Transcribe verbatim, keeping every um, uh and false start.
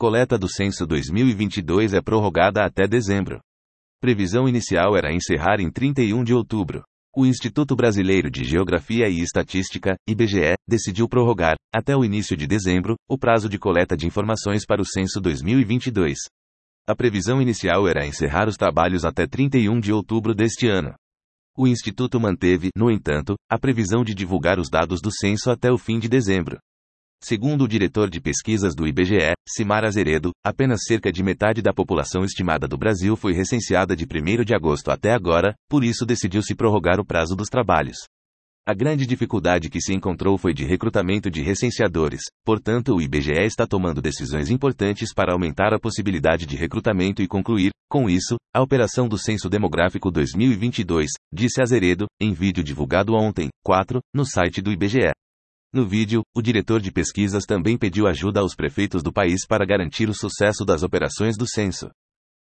Coleta do censo dois mil e vinte e dois é prorrogada até dezembro. Previsão inicial era encerrar em trinta e um de outubro. O Instituto Brasileiro de Geografia e Estatística, I B G E, decidiu prorrogar, até o início de dezembro, o prazo de coleta de informações para o censo dois mil e vinte e dois. A previsão inicial era encerrar os trabalhos até trinta e um de outubro deste ano. O Instituto manteve, no entanto, a previsão de divulgar os dados do censo até o fim de dezembro. Segundo o diretor de pesquisas do I B G E, Cimar Azeredo, apenas cerca de metade da população estimada do Brasil foi recenseada de primeiro de agosto até agora, por isso decidiu-se prorrogar o prazo dos trabalhos. A grande dificuldade que se encontrou foi de recrutamento de recenseadores, portanto o I B G E está tomando decisões importantes para aumentar a possibilidade de recrutamento e concluir, com isso, a operação do Censo Demográfico dois mil e vinte e dois, disse Azeredo, em vídeo divulgado ontem, quatro, no site do I B G E. No vídeo, o diretor de pesquisas também pediu ajuda aos prefeitos do país para garantir o sucesso das operações do censo.